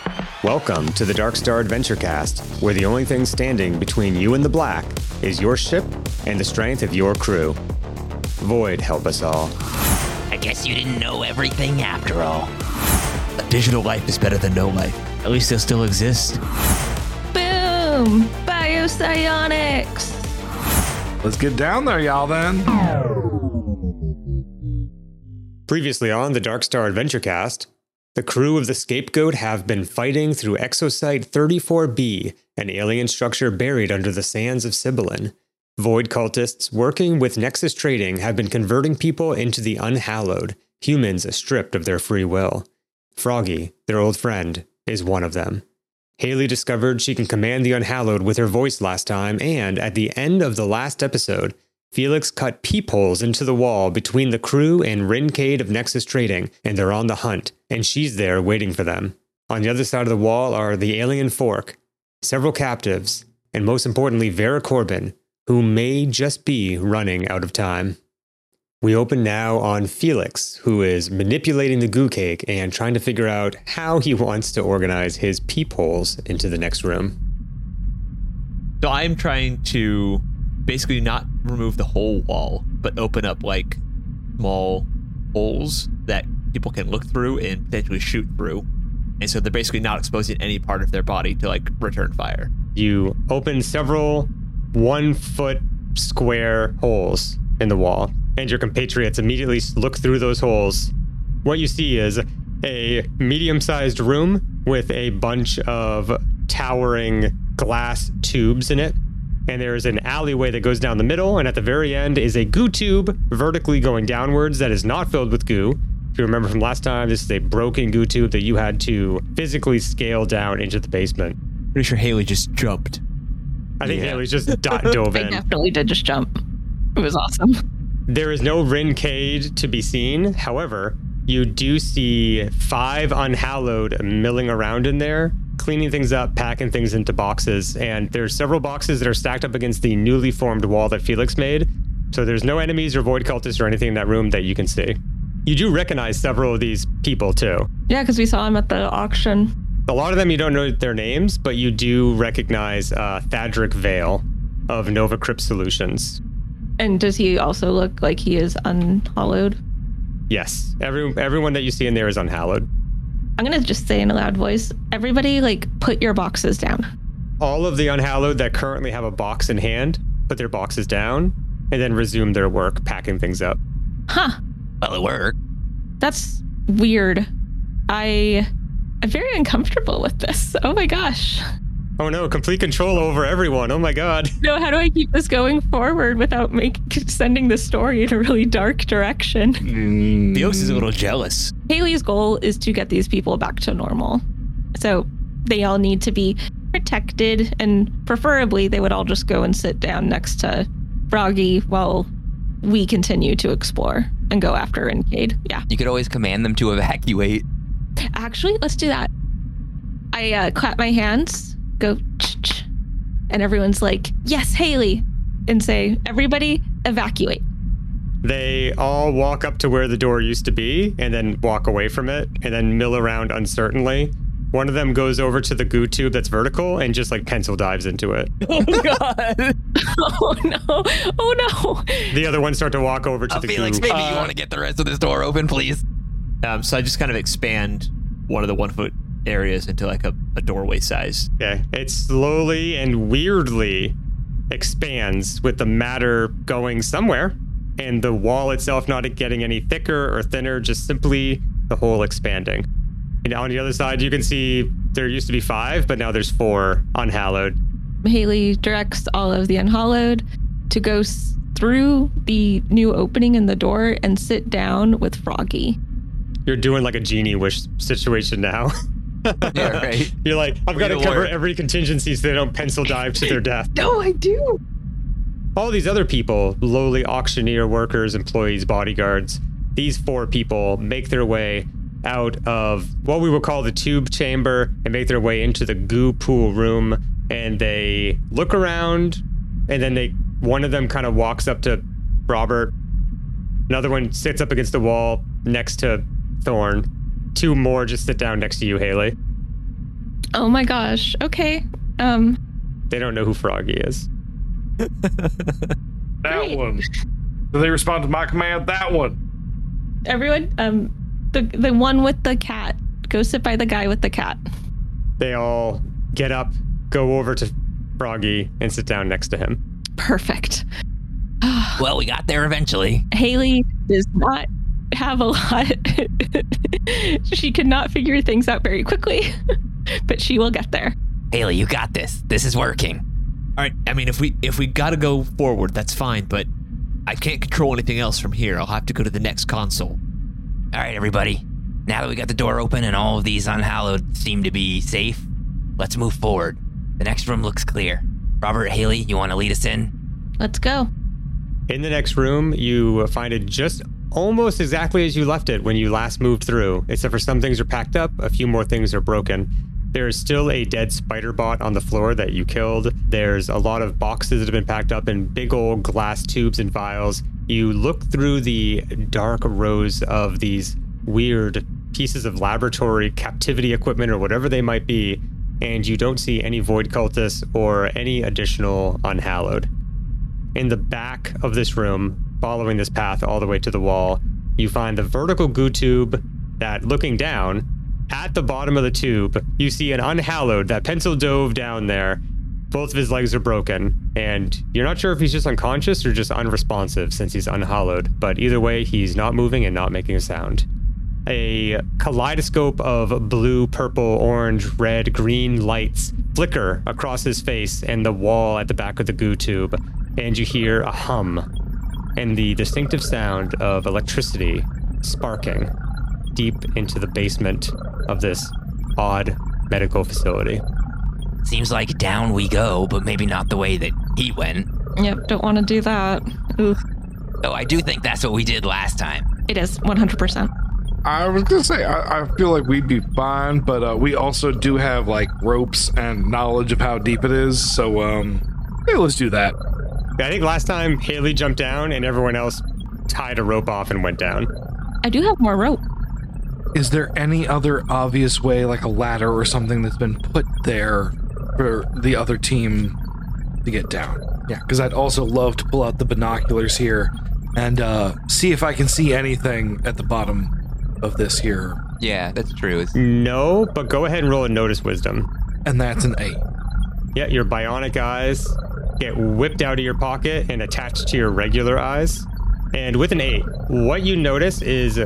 Welcome to the Dark Star Adventure Cast, where the only thing standing between you and the black is your ship and the strength of your crew. Void help us all. I guess you didn't know everything after all. A digital life is better than no life. At least they'll still exist. Boom! Biopsionics! Let's get down there, y'all, then. Previously on the Dark Star Adventure Cast, the crew of the Scapegoat have been fighting through Exosite 34B, an alien structure buried under the sands of Cybillin. Void cultists working with Nexus Trading have been converting people into the Unhallowed, humans stripped of their free will. Froggy, their old friend, is one of them. Haley discovered she can command the Unhallowed with her voice last time, and at the end of the last episode, Felix cut peepholes into the wall between the crew and Rincade of Nexus Trading, and they're on the hunt, and she's there waiting for them. On the other side of the wall are the Alien Fork, several captives, and most importantly, Vera Corbin, who may just be running out of time. We open now on Felix, who is manipulating the goo cake and trying to figure out how he wants to organize his peepholes into the next room. So I'm trying to basically not remove the whole wall, but open up like small holes that people can look through and potentially shoot through. And so they're basically not exposing any part of their body to like return fire. You open several 1 foot square holes in the wall, and your compatriots immediately look through those holes. What you see is a medium-sized room with a bunch of towering glass tubes in it. And there is an alleyway that goes down the middle, and at the very end is a goo tube vertically going downwards that is not filled with goo. If you remember from last time, this is a broken goo tube that you had to physically scale down into the basement. Pretty sure Haley just jumped. I think Haley just dove I in. definitely did just jump. It was awesome. There is no Rincade to be seen. However, you do see 5 Unhallowed milling around in there, cleaning things up, packing things into boxes, and there's several boxes that are stacked up against the newly formed wall that Felix made. So there's no enemies or void cultists or anything in that room that you can see. You do recognize several of these people too. Yeah, because we saw him at the auction. A lot of them you don't know their names, but you do recognize Thadric Vale of Nova Crypt Solutions. And does he also look like he is unhallowed? Yes, everyone that you see in there is Unhallowed. I'm going to just say in a loud voice, everybody, like, put your boxes down. All of the Unhallowed that currently have a box in hand, put their boxes down, and then resume their work, packing things up. Huh. Well, it worked. That's weird. I'm very uncomfortable with this. Oh my gosh. Oh no, complete control over everyone. Oh my god. No, how do I keep this going forward without sending the story in a really dark direction? Felix is a little jealous. Haley's goal is to get these people back to normal. So they all need to be protected, and preferably they would all just go and sit down next to Froggy while we continue to explore and go after Rincade. Yeah. You could always command them to evacuate. Actually, let's do that. I clap my hands, go ch-ch, and everyone's like, yes, Haley, and say, everybody evacuate. They all walk up to where the door used to be and then walk away from it and then mill around uncertainly. One of them goes over to the goo tube that's vertical and just like pencil dives into it. Oh god. Oh no. Oh no. The other ones start to walk over to the Felix, goo. maybe you want to get the rest of this door open, please. So I just kind of expand one of the 1 foot areas into like a doorway size. Okay. It slowly and weirdly expands with the matter going somewhere, and the wall itself not getting any thicker or thinner, just simply the hole expanding. And on the other side, you can see there used to be 5, but now there's 4 Unhallowed. Haley directs all of the Unhallowed to go through the new opening in the door and sit down with Froggy. You're doing like a genie wish situation now. Yeah, right. You're like, I've got to Weird cover alert. every contingency so they don't pencil dive to their death. No, I do. All these other people, lowly auctioneer workers, employees, bodyguards, these 4 people make their way out of what we will call the tube chamber and make their way into the goo pool room, and they look around, and then one of them kind of walks up to Robert. Another one sits up against the wall next to Thorn. 2 more just sit down next to you, Haley. Oh my gosh. Okay. They don't know who Froggy is. That Great. one. Do they respond to my command? That one. Everyone, the one with the cat. Go sit by the guy with the cat. They all get up, go over to Froggy, and sit down next to him. Perfect. Well, we got there eventually. Haley does not have a lot. She could not figure things out very quickly, but she will get there. Haley, you got this. This is working. All right. I mean, if we gotta go forward, that's fine. But I can't control anything else from here. I'll have to go to the next console. All right, everybody. Now that we got the door open and all of these unhallowed seem to be safe, let's move forward. The next room looks clear. Robert, Haley, you want to lead us in? Let's go. In the next room, you find it just almost exactly as you left it when you last moved through, except for some things are packed up, a few more things are broken. There is still a dead spider bot on the floor that you killed. There's a lot of boxes that have been packed up in big old glass tubes and vials. You look through the dark rows of these weird pieces of laboratory captivity equipment or whatever they might be, and you don't see any void cultists or any additional unhallowed. In the back of this room, following this path all the way to the wall, you find the vertical goo tube that, looking down, at the bottom of the tube, you see an unhallowed that pencil dove down there. Both of his legs are broken, and you're not sure if he's just unconscious or just unresponsive since he's unhallowed, but either way, he's not moving and not making a sound. A kaleidoscope of blue, purple, orange, red, green lights flicker across his face and the wall at the back of the goo tube, and you hear a hum and the distinctive sound of electricity sparking deep into the basement of this odd medical facility. Seems like down we go, but maybe not the way that he went. Yep, don't want to do that. Ooh, Oh, I do think that's what we did last time. it is 100%. I was gonna say I feel like we'd be fine, but we also do have like ropes and knowledge of how deep it is. So hey, let's do that. I think last time Haley jumped down and everyone else tied a rope off and went down. I do have more rope. Is there any other obvious way, like a ladder or something that's been put there for the other team to get down? Yeah, because I'd also love to pull out the binoculars here and see if I can see anything at the bottom of this here. Yeah, that's true. No, but go ahead and roll a notice wisdom. And that's an 8. Yeah, your bionic eyes get whipped out of your pocket and attached to your regular eyes. And with an 8, what you notice is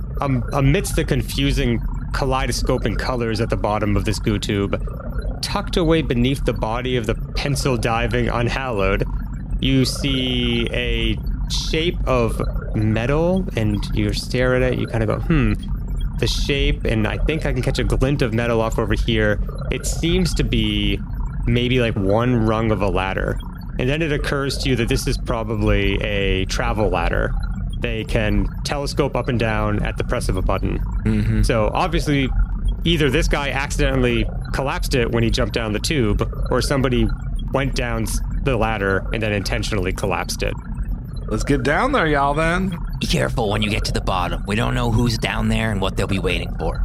amidst the confusing kaleidoscoping colors at the bottom of this goo tube, tucked away beneath the body of the pencil diving unhallowed, you see a shape of metal, and you stare at it, you kind of go, the shape, and I think I can catch a glint of metal off over here. It seems to be maybe like one rung of a ladder. And then it occurs to you that this is probably a travel ladder. They can telescope up and down at the press of a button. Mm-hmm. So obviously, either this guy accidentally collapsed it when he jumped down the tube, or somebody went down the ladder and then intentionally collapsed it. Let's get down there, y'all, then. Be careful when you get to the bottom. We don't know who's down there and what they'll be waiting for.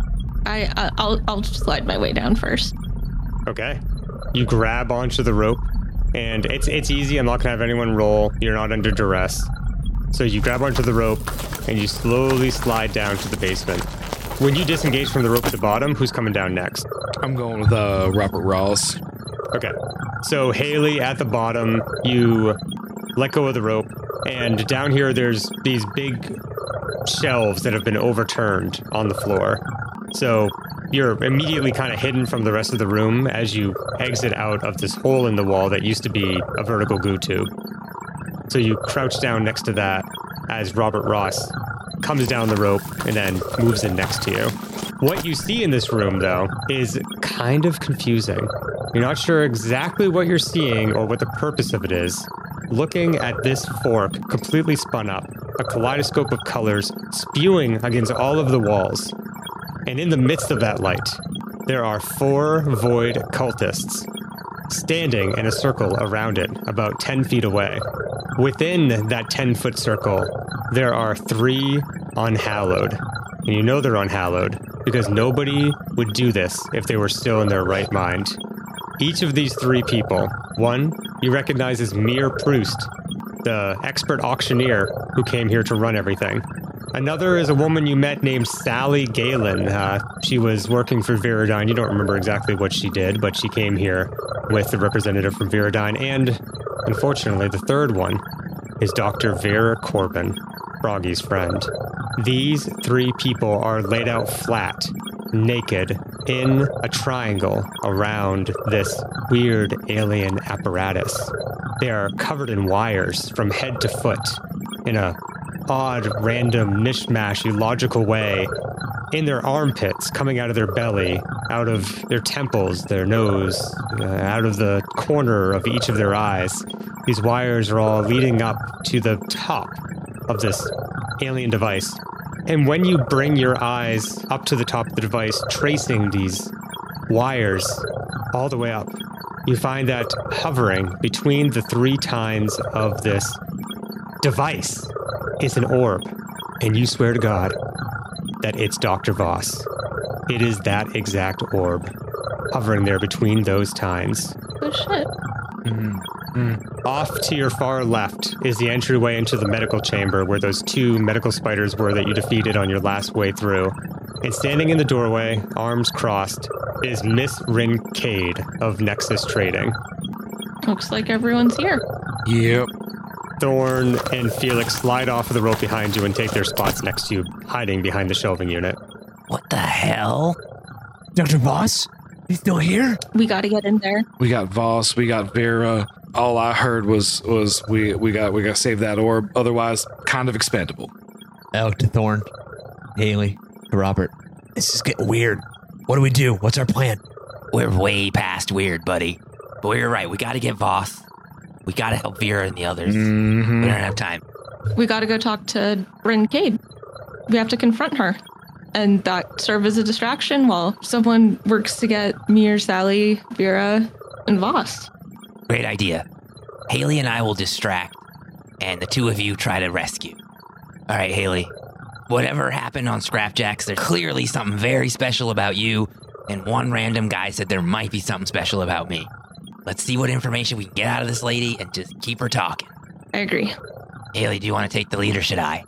I'll slide my way down first. Okay. You grab onto the rope, and it's easy. I'm not gonna have anyone roll. You're not under duress. So you grab onto the rope, and you slowly slide down to the basement. When you disengage from the rope at the bottom, who's coming down next? I'm going with Robert Ross. Okay. So Haley at the bottom, you let go of the rope, and down here there's these big shelves that have been overturned on the floor. So you're immediately kind of hidden from the rest of the room as you exit out of this hole in the wall that used to be a vertical goo tube. So you crouch down next to that as Robert Ross comes down the rope and then moves in next to you. What you see in this room, though, is kind of confusing. You're not sure exactly what you're seeing or what the purpose of it is. Looking at this fork completely spun up, a kaleidoscope of colors spewing against all of the walls. And in the midst of that light, there are 4 void cultists standing in a circle around it, about 10 feet away. Within that 10-foot circle, there are 3 unhallowed. And you know they're unhallowed because nobody would do this if they were still in their right mind. Each of these 3 people, one you recognize as Mir Proust, the expert auctioneer who came here to run everything. Another is a woman you met named Sally Galen. She was working for Viridyne. You don't remember exactly what she did, but she came here with the representative from Viridyne. And, unfortunately, the third one is Dr. Vera Corbin, Froggy's friend. These 3 people are laid out flat, naked, in a triangle around this weird alien apparatus. They are covered in wires from head to foot in a odd, random, mishmash, illogical way, in their armpits, coming out of their belly, out of their temples, their nose, out of the corner of each of their eyes. These wires are all leading up to the top of this alien device. And when you bring your eyes up to the top of the device, tracing these wires all the way up, you find that hovering between the 3 tines of this device is an orb. And you swear to God that it's Dr. Voss. It is that exact orb hovering there between those tines. Oh, shit. Off to your far left is the entryway into the medical chamber where those 2 medical spiders were that you defeated on your last way through. And standing in the doorway, arms crossed, is Miss Rincade of Nexus Trading. Looks like everyone's here. Yep. Thorn and Felix slide off of the rope behind you and take their spots next to you, hiding behind the shelving unit. What the hell? Dr. Voss? You still here? We gotta get in there. We got Voss, we got Vera. All I heard was we got to save that orb, otherwise kind of expendable. Out to Thorn, Haley, to Robert. This is getting weird. What do we do? What's our plan? We're way past weird, buddy. But you're right. We got to get Voss. We got to help Vera and the others. Mm-hmm. We don't have time. We gotta go talk to Rincade. We have to confront her. And that serve as a distraction while someone works to get Mir, Sally, Vera, and Voss. Great idea. Haley and I will distract, and the 2 of you try to rescue. All right, Haley. Whatever happened on Scrapjacks, there's clearly something very special about you, and one random guy said there might be something special about me. Let's see what information we can get out of this lady and just keep her talking. I agree. Haley, do you want to take the lead or should I?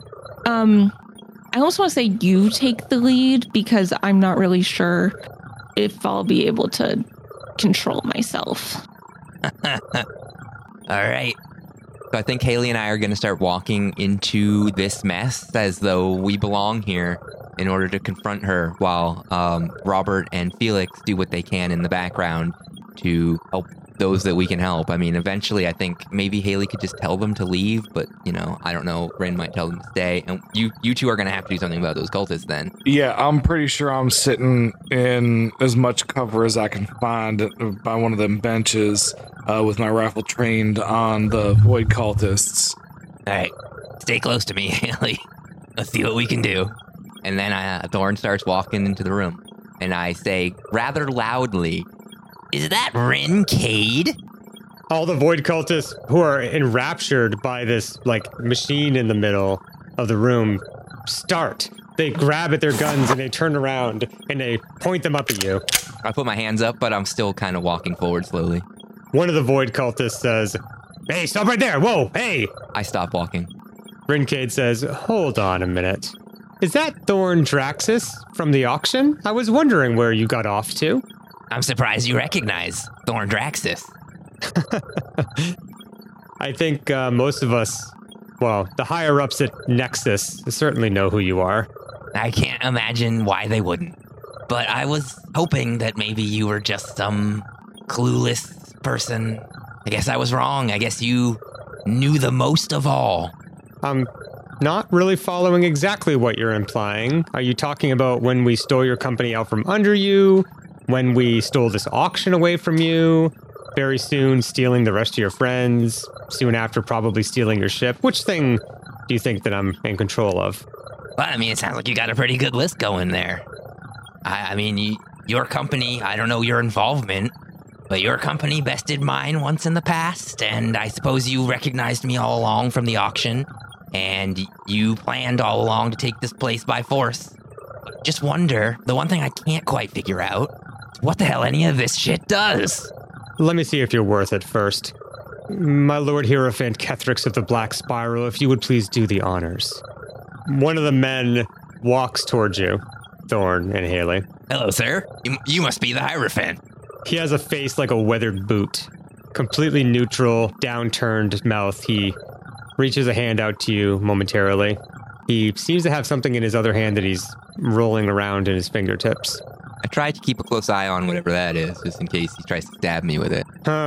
I also want to say you take the lead because I'm not really sure if I'll be able to control myself. All right. So I think Haley and I are going to start walking into this mess as though we belong here in order to confront her while Robert and Felix do what they can in the background to help those that we can help. I mean, eventually I think maybe Haley could just tell them to leave, but, you know, I don't know. Ren might tell them to stay. And you 2 are going to have to do something about those cultists then. Yeah, I'm pretty sure I'm sitting in as much cover as I can find by one of them benches with my rifle trained on the void cultists. All right. Stay close to me, Haley. Let's see what we can do. And then Thorn starts walking into the room. And I say rather loudly, Is that Rincade? All the void cultists who are enraptured by this, machine in the middle of the room start. They grab at their guns and they turn around and they point them up at you. I put my hands up, but I'm still kind of walking forward slowly. One of the void cultists says, "Hey, stop right there! Whoa, hey!" I stop walking. Rincade says, "Hold on a minute. Is that Thorn Draxus from the auction? I was wondering where you got off to." I'm surprised you recognize Thorn Draxus. I think most of us, the higher-ups at Nexus certainly know who you are. I can't imagine why they wouldn't. But I was hoping that maybe you were just some clueless person. I guess I was wrong. I guess you knew the most of all. I'm not really following exactly what you're implying. Are you talking about when we stole your company out from under you? When we stole this auction away from you? Very soon stealing the rest of your friends? Soon after probably stealing your ship? Which thing do you think that I'm in control of? Well, I mean, it sounds like you got a pretty good list going there. I mean, your company, I don't know your involvement, but your company bested mine once in the past, and I suppose you recognized me all along from the auction, and you planned all along to take this place by force. just wonder, the one thing I can't quite figure out, what the hell any of this shit does. Let me see if you're worth it first. My Lord Hierophant Kethrix of the Black Spiral, if you would please do the honors. One of the men walks towards you, Thorn and Haley. Hello, sir. You must be the Hierophant. He has a face like a weathered boot. Completely neutral, downturned mouth. He reaches a hand out to you momentarily. He seems to have something in his other hand that he's rolling around in his fingertips. I try to keep a close eye on whatever that is, just in case he tries to stab me with it.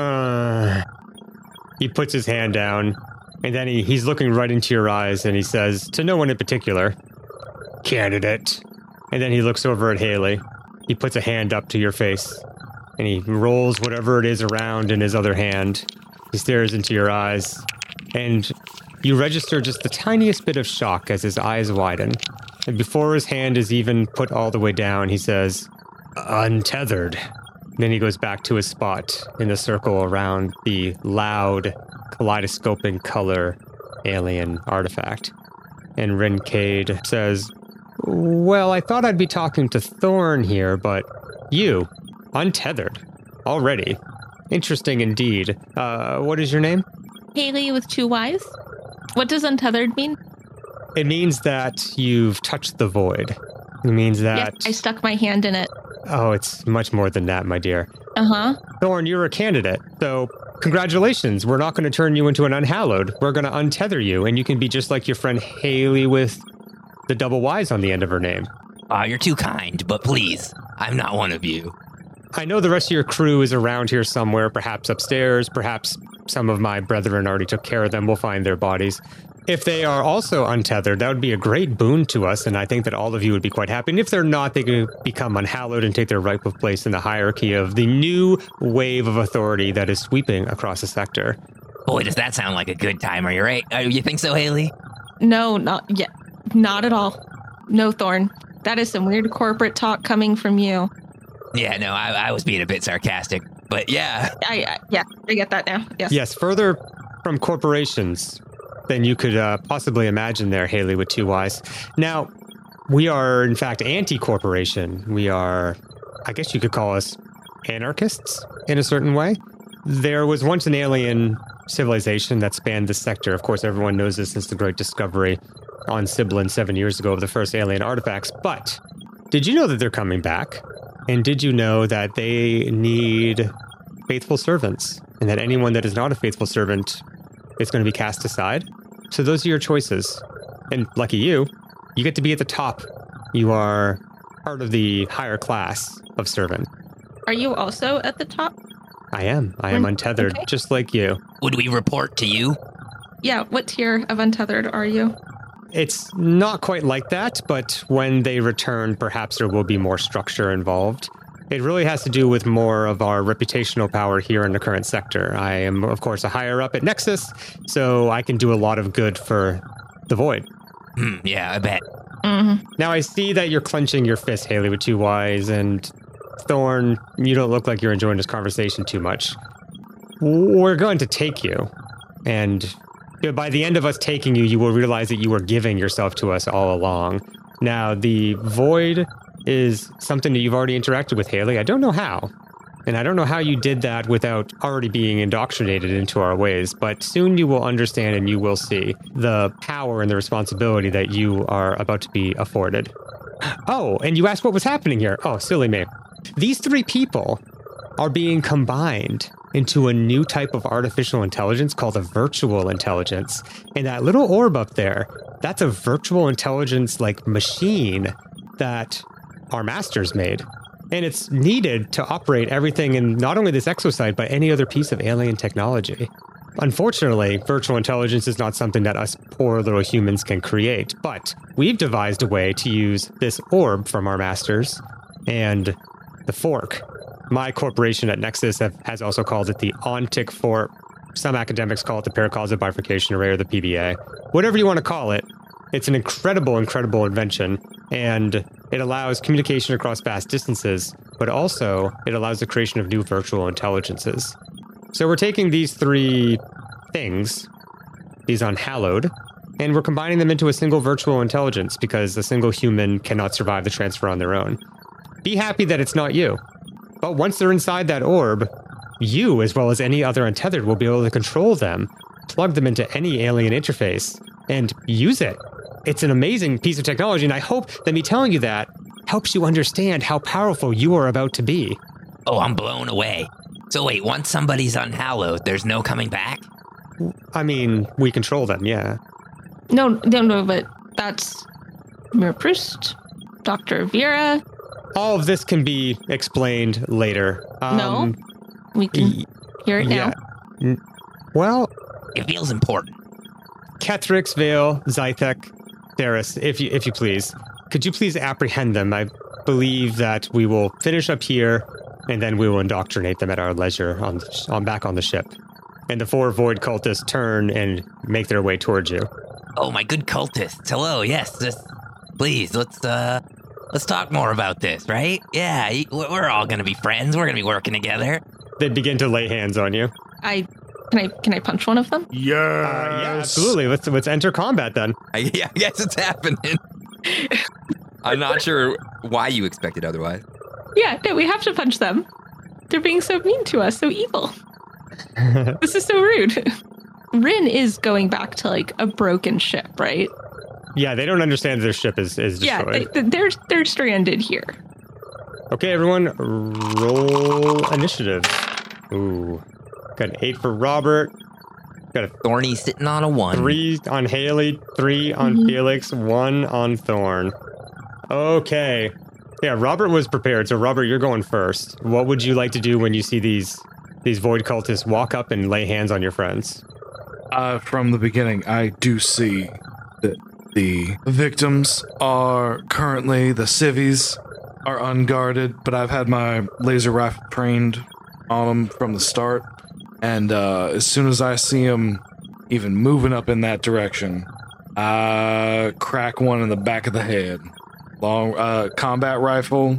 He puts his hand down, and then he's looking right into your eyes, and he says, to no one in particular, candidate. And then he looks over at Haley. He puts a hand up to your face, and he rolls whatever it is around in his other hand. He stares into your eyes, and you register just the tiniest bit of shock as his eyes widen. And before his hand is even put all the way down, he says, untethered. Then he goes back to his spot in the circle around the loud, kaleidoscoping color alien artifact. And Rencade says, well, I thought I'd be talking to Thorn here, but you, untethered, already. Interesting indeed. What is your name? Haley with 2 Ys. What does untethered mean? It means that you've touched the void. It means that... Yes, I stuck my hand in it. Oh, it's much more than that, my dear. Uh-huh. Thorn, you're a candidate, so congratulations. We're not going to turn you into an unhallowed. We're going to untether you, and you can be just like your friend Haley with the double Ys on the end of her name. You're too kind, but please, I'm not one of you. I know the rest of your crew is around here somewhere, perhaps upstairs, perhaps some of my brethren already took care of them. We'll find their bodies. If they are also untethered, that would be a great boon to us, and I think that all of you would be quite happy. And if they're not, they can become unhallowed and take their rightful place in the hierarchy of the new wave of authority that is sweeping across the sector. Boy, does that sound like a good time, are you right? You think so, Haley? No, not yet. Not at all. No, Thorn. That is some weird corporate talk coming from you. Yeah, no, I was being a bit sarcastic, but yeah. I get that now. Yes. Yes, further from corporations than you could possibly imagine there, Haley with 2 Ys. Now, we are, in fact, anti-corporation. We are, I guess you could call us anarchists in a certain way. There was once an alien civilization that spanned the sector. Of course, everyone knows this since the Great Discovery on Sibilin 7 years ago of the first alien artifacts. But did you know that they're coming back? And did you know that they need faithful servants? And that anyone that is not a faithful servant is going to be cast aside? So those are your choices. And lucky you get to be at the top. You are part of the higher class of servant. Are you also at the top? I am. I am untethered, okay. Just like you. Would we report to you? Yeah, what tier of untethered are you? It's not quite like that, but when they return, perhaps there will be more structure involved. It really has to do with more of our reputational power here in the current sector. I am, of course, a higher up at Nexus, so I can do a lot of good for the Void. Yeah, I bet. Mm-hmm. Now, I see that you're clenching your fist, Haley, with 2 Ys, and Thorn, you don't look like you're enjoying this conversation too much. We're going to take you, and by the end of us taking you, you will realize that you were giving yourself to us all along. Now, the Void is something that you've already interacted with, Haley. I don't know how. And I don't know how you did that without already being indoctrinated into our ways, but soon you will understand and you will see the power and the responsibility that you are about to be afforded. Oh, and you asked what was happening here. Oh, silly me. These 3 people are being combined into a new type of artificial intelligence called a virtual intelligence. And that little orb up there, that's a virtual intelligence like machine that our masters made. And it's needed to operate everything in not only this exosite, but any other piece of alien technology. Unfortunately, virtual intelligence is not something that us poor little humans can create, but we've devised a way to use this orb from our masters and the fork. My corporation at Nexus has also called it the Ontic Fork. Some academics call it the Paracausa Bifurcation Array or the PBA. Whatever you want to call it, it's an incredible, incredible invention, and it allows communication across vast distances, but also it allows the creation of new virtual intelligences. So we're taking these 3 things, these unhallowed, And we're combining them into a single virtual intelligence because a single human cannot survive the transfer on their own. Be happy that it's not you. But once they're inside that orb, you, as well as any other untethered, will be able to control them, plug them into any alien interface, and use it. It's an amazing piece of technology, and I hope that me telling you that helps you understand how powerful you are about to be. Oh, I'm blown away. So wait, once somebody's unhallowed, there's no coming back? I mean, we control them, yeah. No, but that's Mir Proust, Dr. Vera. All of this can be explained later. No, we can hear it now. Well, It feels important. Kethrix, Vale, Zythek, Darius, if you please. Could you please apprehend them? I believe that we will finish up here, and then we will indoctrinate them at our leisure on back on the ship. And the 4 void cultists turn and make their way towards you. Oh, my good cultists. Hello, yes. Please, let's talk more about this, right? Yeah, we're all gonna be friends. We're gonna be working together. They begin to lay hands on you. Can I punch one of them? Yeah, absolutely. Let's enter combat then. I guess it's happening. I'm not sure why you expected otherwise. Yeah, no, we have to punch them. They're being so mean to us, so evil. This is so rude. Rin is going back to like a broken ship, right? Yeah, they don't understand their ship is destroyed. Yeah, they're stranded here. Okay, everyone, roll initiative. Ooh, got an 8 for Robert. Got a Thorny sitting on a 1. 3 on Haley, 3 on Felix, 1 on Thorn. Okay. Yeah, Robert was prepared. So Robert, you're going first. What would you like to do when you see these void cultists walk up and lay hands on your friends? From the beginning, I do see that the victims are currently, the civvies are unguarded, but I've had my laser rifle trained on them from the start. And as soon as I see them even moving up in that direction, I crack one in the back of the head. Long combat rifle.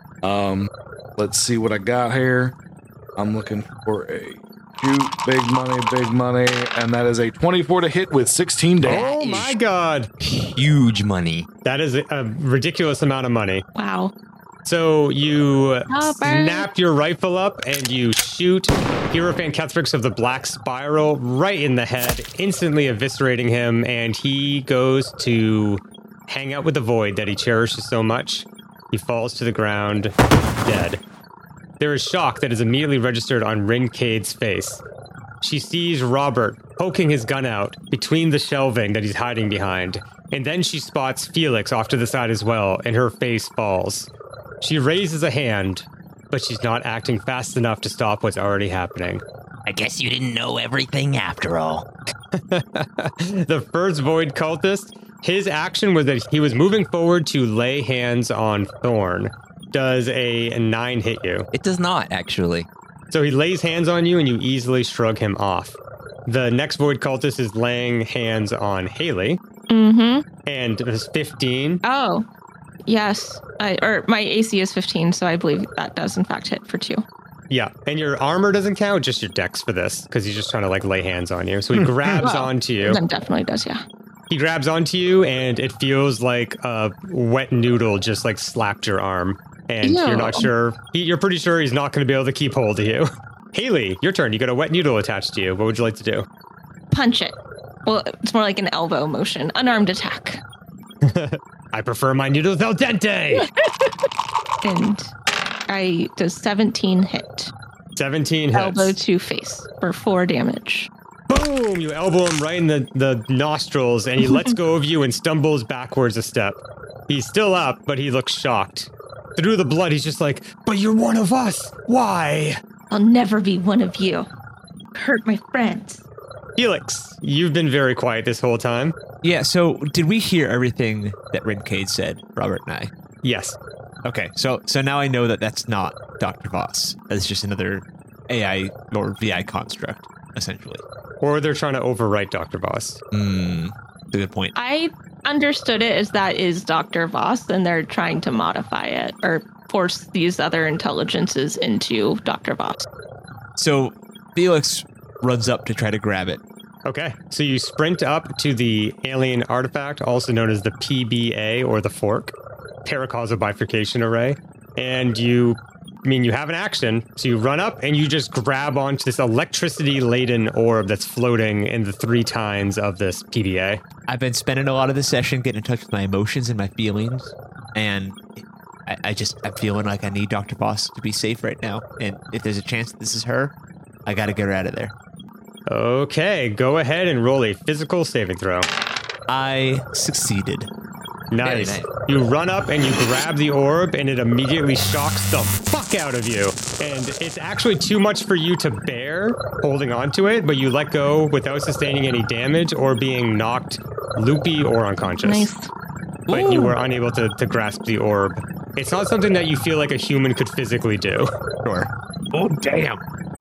Let's see what I got here. I'm looking for a shoot, big money, and that is a 24 to hit with 16 damage. Oh my god. Huge money. That is a ridiculous amount of money. Wow. So you Robert. snap your rifle up and you shoot Hierophant Kethrix of the Black Spiral right in the head, instantly eviscerating him, and he goes to hang out with the void that he cherishes so much. He falls to the ground, dead. There is shock that is immediately registered on Rincade's face. She sees Robert poking his gun out between the shelving that he's hiding behind, and then she spots Felix off to the side as well, and her face falls. She raises a hand, but she's not acting fast enough to stop what's already happening. I guess you didn't know everything after all. The first void cultist, his action was that he was moving forward to lay hands on Thorn. Does a 9 hit you? It does not, actually. So he lays hands on you and you easily shrug him off. The next void cultist is laying hands on Haley. Mm-hmm. And it was 15. Oh, yes. My AC is 15, so I believe that does in fact hit for 2. Yeah, and your armor doesn't count, just your dex for this, because he's just trying to like lay hands on you. So he grabs onto you. Then definitely does, yeah. He grabs onto you and it feels like a wet noodle just like slapped your arm. And Ew. you're not sure. You're pretty sure he's not going to be able to keep hold of you. Haley, your turn. You got a wet noodle attached to you. What would you like to do? Punch it. Well, it's more like an elbow motion. Unarmed attack. I prefer my noodles al dente. And does 17 hit. 17 hits. Elbow to face for 4 damage. Boom! You elbow him right in the nostrils, and he lets go of you and stumbles backwards a step. He's still up, but he looks shocked. Through the blood, he's just like, but you're one of us. Why? I'll never be one of you. Hurt my friends. Felix, you've been very quiet this whole time. Yeah, so did we hear everything that Rincade said, Robert and I? Yes. Okay, so now I know that that's not Dr. Voss. That's just another AI or VI construct, essentially. Or they're trying to overwrite Dr. Voss. That's a good point. I understood it as that is Dr. Voss, and they're trying to modify it or force these other intelligences into Dr. Voss. So Felix runs up to try to grab it, Okay, so you sprint up to the alien artifact, also known as the PBA or the fork, paracausal bifurcation array, and you have an action, so you run up and you just grab onto this electricity-laden orb that's floating in the 3 tines of this PBA. I've been spending a lot of the session getting in touch with my emotions and my feelings, and I'm feeling like I need Dr. Boss to be safe right now, and if there's a chance that this is her, I gotta get her out of there. Okay, go ahead and roll a physical saving throw. I succeeded. Nice. Very nice. You run up and you grab the orb and it immediately shocks the fuck out of you. And it's actually too much for you to bear holding onto it, but you let go without sustaining any damage or being knocked loopy or unconscious. Nice. But you were unable to grasp the orb. It's not something that you feel like a human could physically do. Sure. Oh, damn.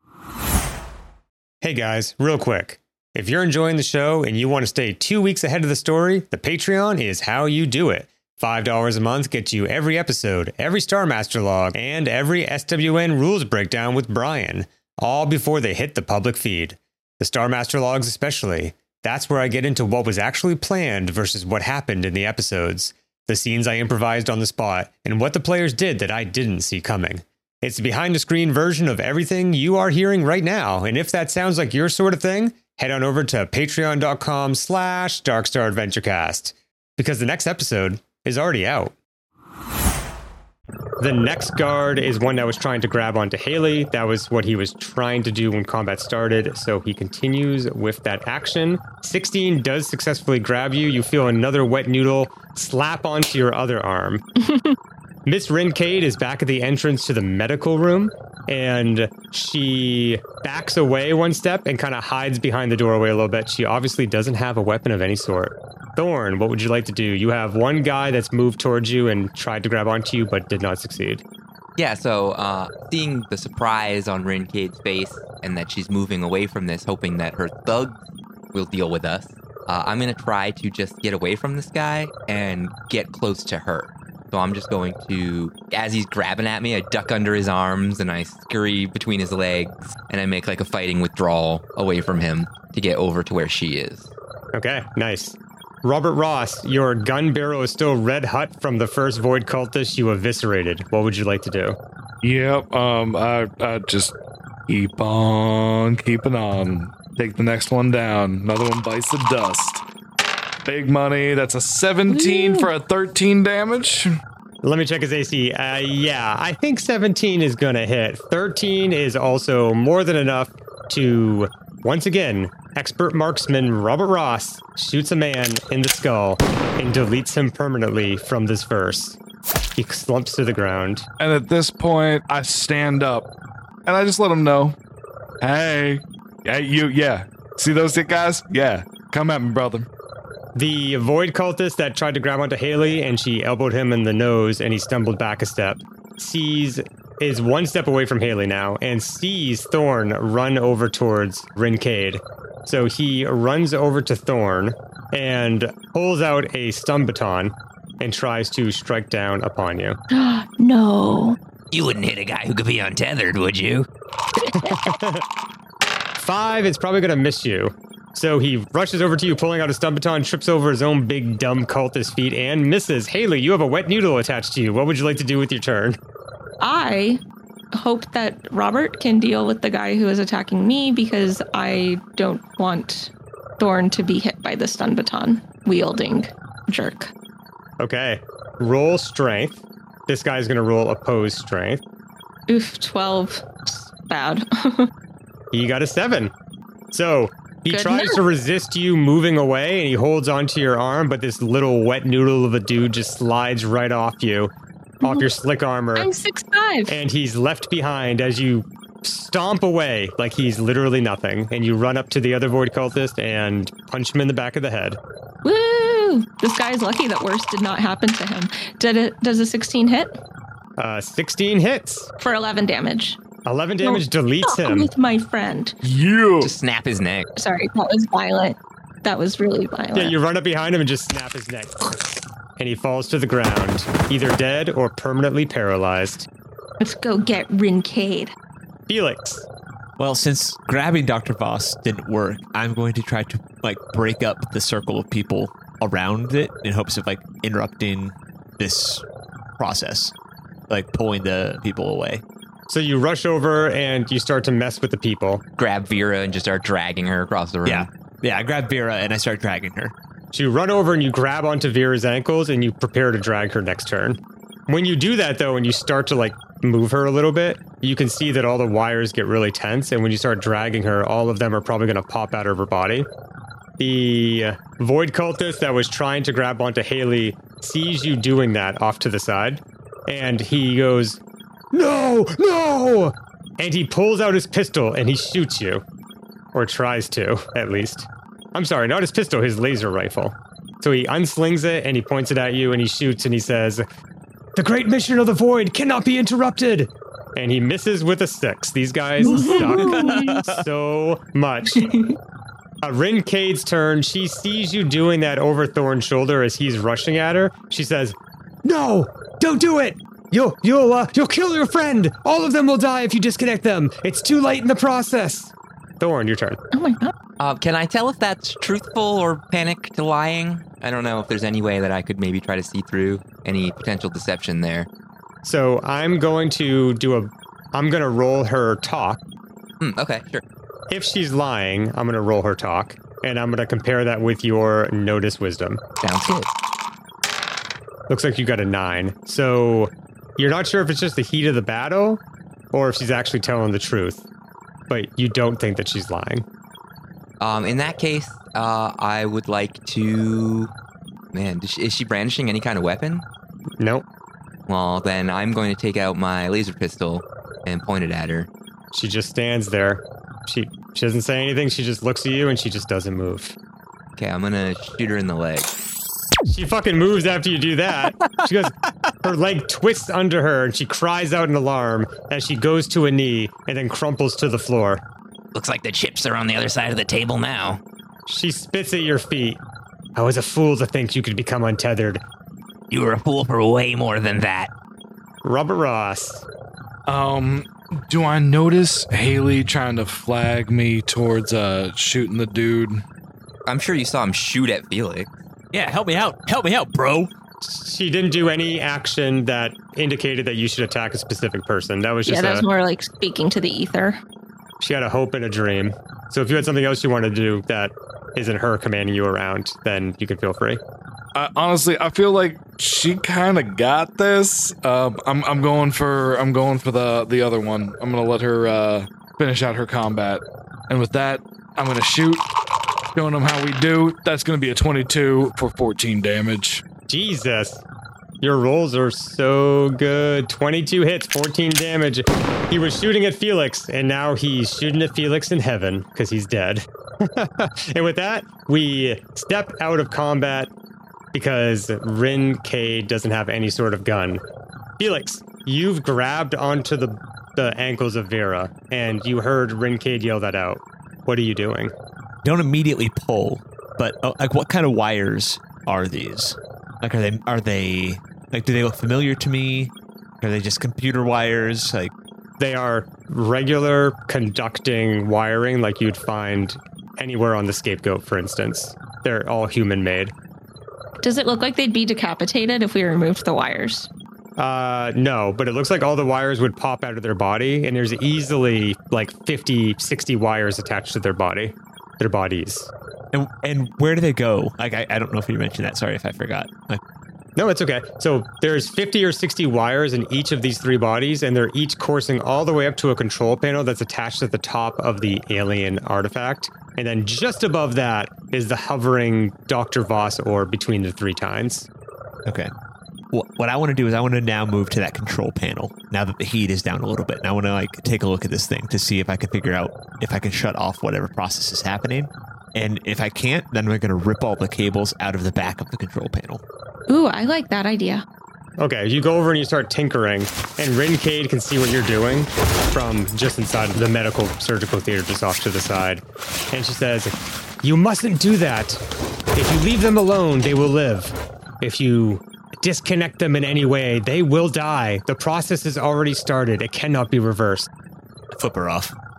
Hey guys, real quick. If you're enjoying the show and you want to stay 2 weeks ahead of the story, the Patreon is how you do it. $5 a month gets you every episode, every Star Master log, and every SWN rules breakdown with Brian, all before they hit the public feed. The Star Master logs especially. That's where I get into what was actually planned versus what happened in the episodes, the scenes I improvised on the spot, and what the players did that I didn't see coming. It's the behind-the-screen version of everything you are hearing right now, and if that sounds like your sort of thing, head on over to patreon.com/DarkStarAdventureCast, because the next episode is already out. The next guard is one that was trying to grab onto Haley. That was what he was trying to do when combat started, so he continues with that action. 16 does successfully grab you. You feel another wet noodle slap onto your other arm. Miss Rincade is back at the entrance to the medical room, and she backs away one step and kind of hides behind the doorway a little bit. She obviously doesn't have a weapon of any sort. Thorn, what would you like to do? You have one guy that's moved towards you and tried to grab onto you, but did not succeed. Yeah, so seeing the surprise on Rincade's face and that she's moving away from this, hoping that her thugs will deal with us, I'm going to try to just get away from this guy and get close to her. So I'm just going to, as he's grabbing at me, I duck under his arms and I scurry between his legs and I make like a fighting withdrawal away from him to get over to where she is. Okay, nice. Robert Ross, your gun barrel is still red hot from the first Void cultist you eviscerated. What would you like to do? Yep. I just keep on keeping on. Take the next one down. Another one bites the dust. Big money. That's a 17 for a 13 damage. Let me check his AC. Yeah, I think 17 is going to hit. 13 is also more than enough to, once again, expert marksman Robert Ross shoots a man in the skull and deletes him permanently from this verse. He slumps to the ground. And at this point, I stand up and I just let him know, hey, yeah. See those guys? Yeah. Come at me, brother. The Void cultist that tried to grab onto Haley and she elbowed him in the nose and he stumbled back a step. Is one step away from Haley now and sees Thorn run over towards Rincade. So he runs over to Thorn and pulls out a stun baton and tries to strike down upon you. No. You wouldn't hit a guy who could be untethered, would you? 5 is probably going to miss you. So he rushes over to you, pulling out a stun baton, trips over his own big, dumb cultist feet, and misses. Haley, you have a wet noodle attached to you. What would you like to do with your turn? I hope that Robert can deal with the guy who is attacking me because I don't want Thorn to be hit by the stun baton wielding jerk. Okay. Roll strength. This guy's going to roll opposed strength. Oof, 12. Bad. He got a 7. So he Good tries enough. to resist you moving away, and he holds onto your arm, but this little wet noodle of a dude just slides right off you, off your slick armor. I'm 6'5". And he's left behind as you stomp away like he's literally nothing. And you run up to the other Void cultist and punch him in the back of the head. Woo! This guy's lucky that worse did not happen to him. Does a 16 hit? 16 hits. For 11 damage. 11 damage deletes Fuck him. with my friend. You. Just snap his neck. Sorry, that was violent. That was really violent. Yeah, you run up behind him and just snap his neck. And he falls to the ground, either dead or permanently paralyzed. Let's go get Rincade. Felix, Well, since grabbing Dr. Voss didn't work, I'm going to try to break up the circle of people around it in hopes of interrupting this process, pulling the people away. So you rush over and you start to mess with the people. Grab Vera and just start dragging her across the room. Yeah, I grab Vera and I start dragging her. So you run over and you grab onto Vera's ankles and you prepare to drag her next turn. When you do that, though, and you start to move her a little bit, you can see that all the wires get really tense. And when you start dragging her, all of them are probably going to pop out of her body. The void cultist that was trying to grab onto Haley sees you doing that off to the side. And he goes, "No, no!" And he pulls out his pistol and he shoots you. Or tries to, at least. I'm sorry, not his pistol, his laser rifle. So he unslings it and he points it at you and he shoots and he says, "The great mission of the void cannot be interrupted." And he misses with a 6. These guys suck so much. Rincade's turn. She sees you doing that over Thorn's shoulder as he's rushing at her. She says, "No, don't do it. You'll kill your friend. All of them will die if you disconnect them. It's too late in the process." Thorn, your turn. Oh my god. Can I tell if that's truthful or panic to lying? I don't know if there's any way that I could maybe try to see through any potential deception there. So I'm going to I'm going to roll her talk. Okay, sure. If she's lying, I'm going to roll her talk, and I'm going to compare that with your notice wisdom. Sounds good. Looks like you got a 9. So you're not sure if it's just the heat of the battle, or if she's actually telling the truth, but you don't think that she's lying. In that case, I would like to... Man, is she brandishing any kind of weapon? Nope. Well, then I'm going to take out my laser pistol and point it at her. She just stands there. She doesn't say anything. She just looks at you and she just doesn't move. Okay, I'm going to shoot her in the leg. She fucking moves after you do that. She goes, her leg twists under her and she cries out in alarm as she goes to a knee and then crumples to the floor. Looks like the chips are on the other side of the table now. She spits at your feet. "I was a fool to think you could become untethered." You were a fool for way more than that. Robert Ross. Do I notice Haley trying to flag me towards shooting the dude? I'm sure you saw him shoot at Felix. Yeah, help me out. Help me out, bro. She didn't do any action that indicated that you should attack a specific person. That was just that was more like speaking to the ether. She had a hope and a dream. So if you had something else you wanted to do that isn't her commanding you around, then you can feel free. Honestly, I feel like she kind of got this. I'm going for the other one. I'm gonna let her finish out her combat, and with that, I'm gonna shoot, showing them how we do. That's gonna be a 22 for 14 damage. Jesus. Your rolls are so good. 22 hits, 14 damage. He was shooting at Felix, and now he's shooting at Felix in heaven, because he's dead. And with that, we step out of combat, because Rincaide doesn't have any sort of gun. Felix, you've grabbed onto the ankles of Vera, and you heard Rincaide yell that out. What are you doing? Don't immediately pull, but what kind of wires are these? Are they do they look familiar to me? Are they just computer wires? They are regular conducting wiring like you'd find anywhere on the Scapegoat, for instance. They're all human-made. Does it look like they'd be decapitated if we removed the wires? No, but it looks like all the wires would pop out of their body, and there's easily 50, 60 wires attached to their bodies. And where do they go? I don't know if you mentioned that. Sorry if I forgot. No, it's okay. So there's 50 or 60 wires in each of these 3 bodies, and they're each coursing all the way up to a control panel that's attached at the top of the alien artifact. And then just above that is the hovering Dr. Voss orb between the 3 tines. Okay. What I want to do is I want to now move to that control panel now that the heat is down a little bit. And I want to take a look at this thing to see if I can figure out if I can shut off whatever process is happening. And if I can't, then we're going to rip all the cables out of the back of the control panel. Ooh, I like that idea. Okay, you go over and you start tinkering, and Rincaide can see what you're doing from just inside the medical surgical theater just off to the side. And she says, "You mustn't do that. If you leave them alone, they will live. If you disconnect them in any way, they will die. The process has already started. It cannot be reversed." Flip her off.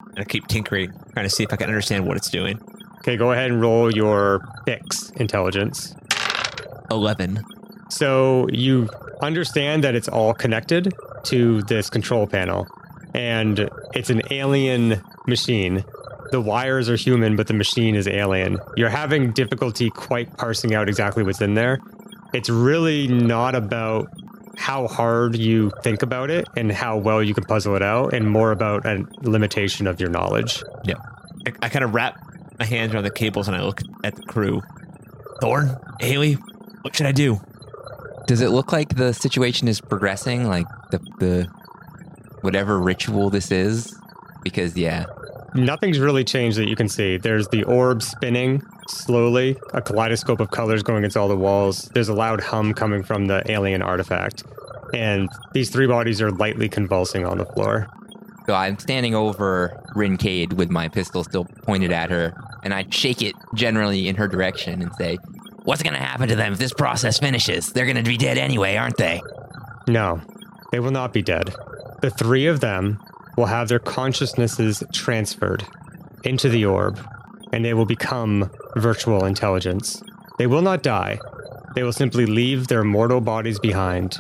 And I keep tinkering, trying to see if I can understand what it's doing. Okay, go ahead and roll your fix intelligence. 11. So you understand that it's all connected to this control panel, and it's an alien machine. The wires are human, but the machine is alien. You're having difficulty quite parsing out exactly what's in there. It's really not about how hard you think about it and how well you can puzzle it out, and more about a limitation of your knowledge. Yeah. I kind of wrap my hands around the cables and I look at the crew. Thorn, Haley, what should I do? Does it look like the situation is progressing? Like the whatever ritual this is? Because, yeah. Nothing's really changed that you can see. There's the orb spinning slowly, a kaleidoscope of colors going against all the walls. There's a loud hum coming from the alien artifact. And these three bodies are lightly convulsing on the floor. So I'm standing over Rincade with my pistol still pointed at her, and I shake it generally in her direction and say, What's going to happen to them if this process finishes? They're going to be dead anyway, aren't they? No, they will not be dead. The three of them will have their consciousnesses transferred into the orb, and they will become virtual intelligence. They will not die. They will simply leave their mortal bodies behind.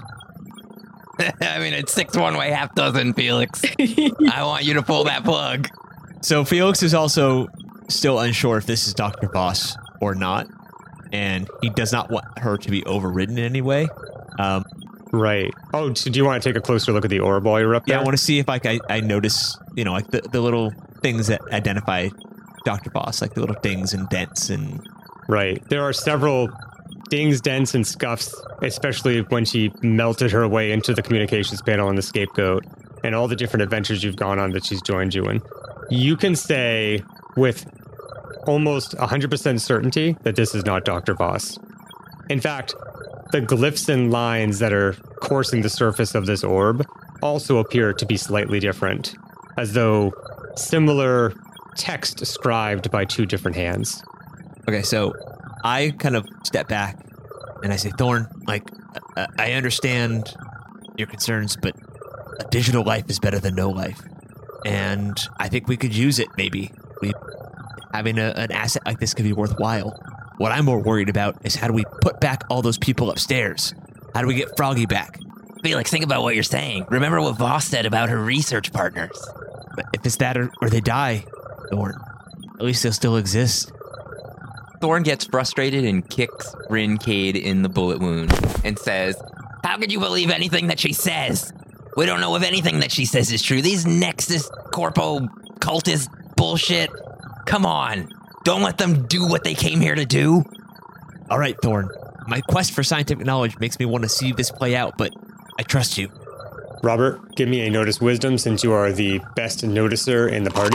I mean, it's 6 one way, half dozen, Felix. I want you to pull that plug. So Felix is also still unsure if this is Dr. Voss or not, and he does not want her to be overridden in any way. Right. Oh, so do you want to take a closer look at the orb while you're up there? Yeah, I want to see if I notice, like the little things that identify Dr. Voss, like the little dings and dents and... Right. There are several dings, dents, and scuffs, especially when she melted her way into the communications panel on the Scapegoat and all the different adventures you've gone on that she's joined you in. You can say with almost 100% certainty that this is not Dr. Voss. In fact, the glyphs and lines that are coursing the surface of this orb also appear to be slightly different, as though similar text scribed by two different hands. Okay, so I kind of step back and I say, Thorn, I understand your concerns, but a digital life is better than no life. And I think we could use it, maybe. Having an asset like this could be worthwhile. What I'm more worried about is how do we put back all those people upstairs? How do we get Froggy back? Felix, think about what you're saying. Remember what Voss said about her research partners. But if it's that or they die, Thorn, at least they'll still exist. Thorn gets frustrated and kicks Rincade in the bullet wound and says, How could you believe anything that she says? We don't know if anything that she says is true. These Nexus Corpo cultist bullshit. Come on. Don't let them do what they came here to do. All right, Thorn. My quest for scientific knowledge makes me want to see this play out, but I trust you. Robert, give me a notice wisdom since you are the best noticer in the party.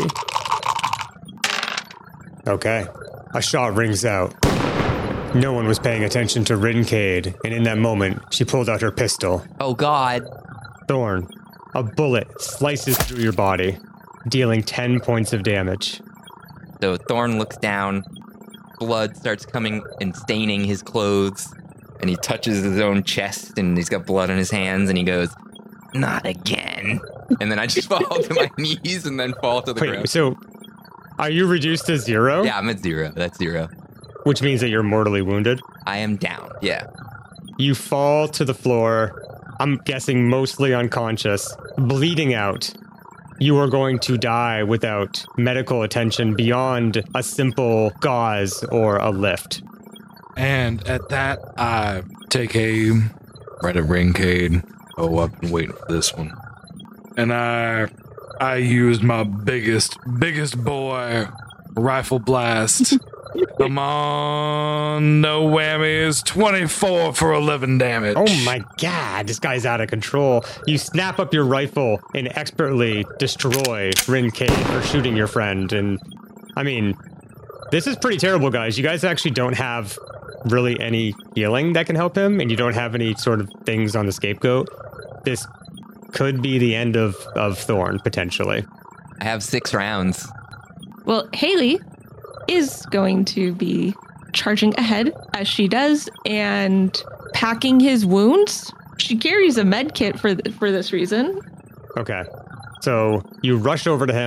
Okay. A shot rings out. No one was paying attention to Rincade, and in that moment, she pulled out her pistol. Oh, God. Thorn, a bullet slices through your body, dealing 10 points of damage. So Thorn looks down, blood starts coming and staining his clothes, and he touches his own chest, and he's got blood on his hands, and he goes, Not again. And then I just fall to my knees and then fall to the ground. Wait, so are you reduced to 0? Yeah, I'm at 0. That's 0. Which means that you're mortally wounded? I am down, yeah. You fall to the floor, I'm guessing mostly unconscious, bleeding out. You are going to die without medical attention beyond a simple gauze or a lift. And at that, I take aim right at Rincade. Oh, I've been waiting for this one. And I used my biggest boy rifle blast. Come on, no whammies. 24 for 11 damage. Oh my god, this guy's out of control. You snap up your rifle and expertly destroy Rincade for shooting your friend. And, I mean, this is pretty terrible, guys. You guys actually don't have really any healing that can help him, and you don't have any sort of things on the Scapegoat. This could be the end of Thorn, potentially. I have 6 rounds. Well, Haley is going to be charging ahead as she does and packing his wounds. She carries a med kit for this reason. Okay. So you rush over to him,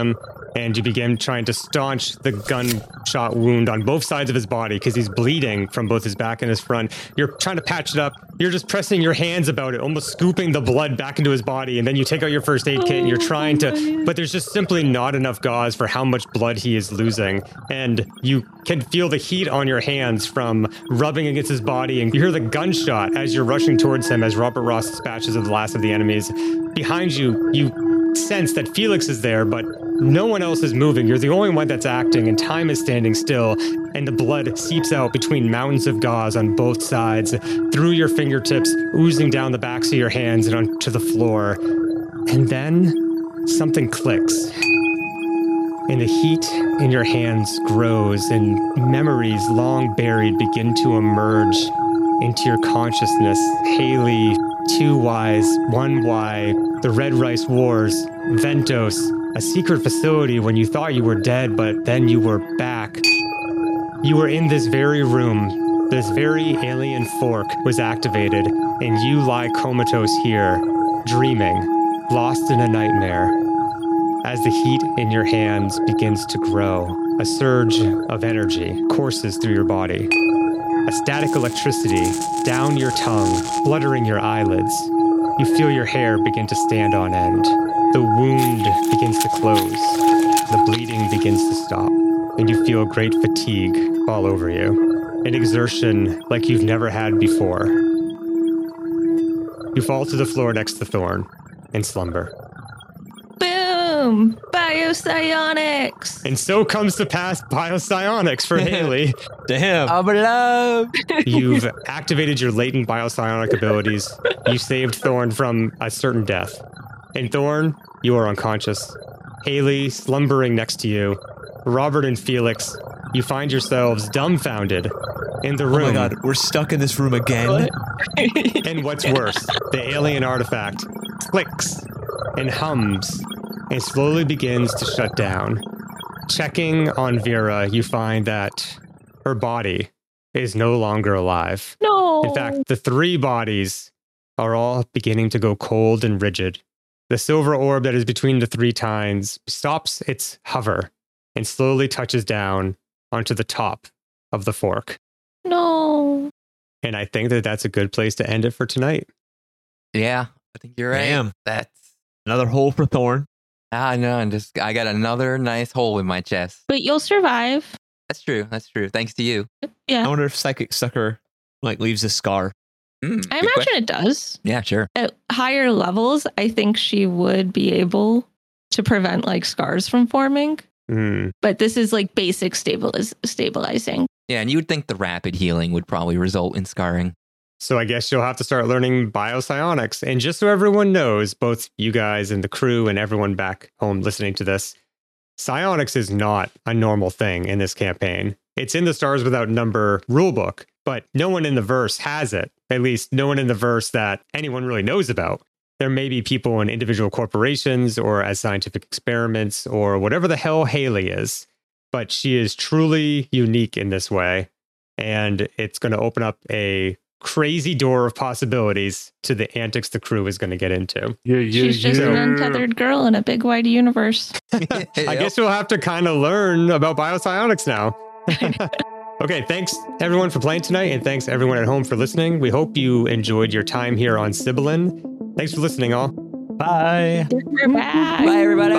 and you begin trying to staunch the gunshot wound on both sides of his body because he's bleeding from both his back and his front. You're trying to patch it up. You're just pressing your hands about it, almost scooping the blood back into his body, and then you take out your first aid kit and you're trying to, but there's just simply not enough gauze for how much blood he is losing. And you can feel the heat on your hands from rubbing against his body, and you hear the gunshot as you're rushing towards him as Robert Ross dispatches of the last of the enemies. Behind you, you sense that Felix is there, but no one else is moving. You're the only one that's acting, and time is standing still, and the blood seeps out between mountains of gauze on both sides, through your fingertips, oozing down the backs of your hands and onto the floor. And then something clicks. And the heat in your hands grows, and memories long buried begin to emerge into your consciousness. Haley, 2 Ys, 1 Y, the Red Rice Wars, Ventos, a secret facility when you thought you were dead, but then you were back. You were in this very room. This very alien fork was activated, and you lie comatose here, dreaming, lost in a nightmare. As the heat in your hands begins to grow, a surge of energy courses through your body. A static electricity down your tongue, fluttering your eyelids. You feel your hair begin to stand on end. The wound begins to close. The bleeding begins to stop. And you feel great fatigue all over you. An exertion like you've never had before. You fall to the floor next to Thorn and slumber. Boom! Biopsionics! And so comes to pass biopsionics for Haley. Damn. You've activated your latent biopsionic abilities. You saved Thorn from a certain death. And Thorn, you are unconscious. Haley, slumbering next to you. Robert and Felix, you find yourselves dumbfounded in the room. Oh my god, we're stuck in this room again. And what's worse, the alien artifact clicks and hums and slowly begins to shut down. Checking on Vera, you find that her body is no longer alive. No! In fact, the 3 bodies are all beginning to go cold and rigid. The silver orb that is between the 3 tines stops its hover and slowly touches down onto the top of the fork. No! And I think that that's a good place to end it for tonight. Yeah, I think you're right. Damn. That's Another hole for Thorn. I know, and I got another nice hole in my chest. But you'll survive. That's true. That's true. Thanks to you. Yeah. I wonder if Psychic Sucker leaves a scar. I Good imagine question. it does. Yeah, sure. At higher levels, I think she would be able to prevent scars from forming. But this is basic stabilizing. Yeah, and you would think the rapid healing would probably result in scarring. So I guess you'll have to start learning biopsionics. And just so everyone knows, both you guys and the crew and everyone back home listening to this, psionics is not a normal thing in this campaign. It's in the Stars Without Number rulebook, but no one in the verse has it. At least no one in the verse that anyone really knows about. There may be people in individual corporations or as scientific experiments or whatever the hell Haley is, but she is truly unique in this way. And it's going to open up a crazy door of possibilities to the antics the crew is going to get into. She's just an untethered girl in a big wide universe. I guess you'll have to kind of learn about biopsionics now. Okay, thanks everyone for playing tonight, and thanks everyone at home for listening. We hope you enjoyed your time here on Sibyllin. Thanks for listening, all. Bye. We're back. Bye, everybody.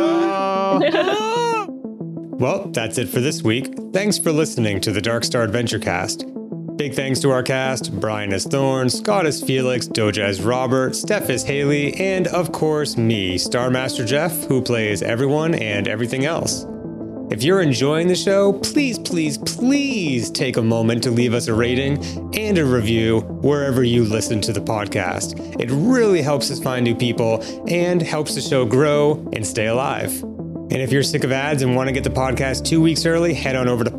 Well, that's it for this week. Thanks for listening to the Dark Star Adventure Cast. Big thanks to our cast: Brian as Thorn, Scott as Felix, Doja as Robert, Steph as Haley, and of course me, Star Master Jeff, who plays everyone and everything else. If you're enjoying the show, please, please, please take a moment to leave us a rating and a review wherever you listen to the podcast. It really helps us find new people and helps the show grow and stay alive. And if you're sick of ads and want to get the podcast 2 weeks early, head on over to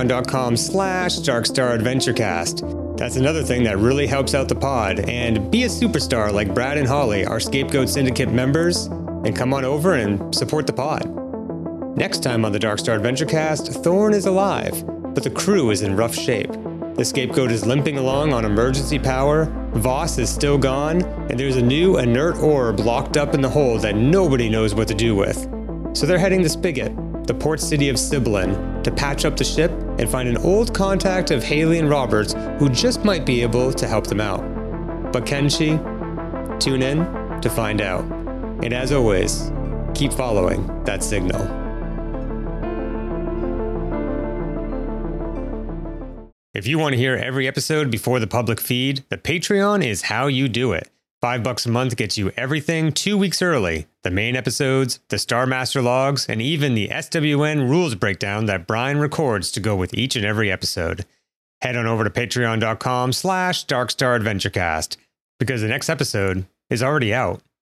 patreon.com/DarkstarAdventureCast. That's another thing that really helps out the pod. And be a superstar like Brad and Holly, our Scapegoat Syndicate members, and come on over and support the pod. Next time on the Dark Star Adventure Cast, Thorn is alive, but the crew is in rough shape. The Scapegoat is limping along on emergency power, Voss is still gone, and there's a new inert orb locked up in the hole that nobody knows what to do with. So they're heading to Spigot, the port city of Sibilin, to patch up the ship and find an old contact of Haley and Roberts who just might be able to help them out. But can she? Tune in to find out. And as always, keep following that signal. If you want to hear every episode before the public feed, the Patreon is how you do it. $5 a month gets you everything 2 weeks early. The main episodes, the Star Master logs, and even the SWN rules breakdown that Brian records to go with each and every episode. Head on over to patreon.com/DarkstarAdventurecast because the next episode is already out.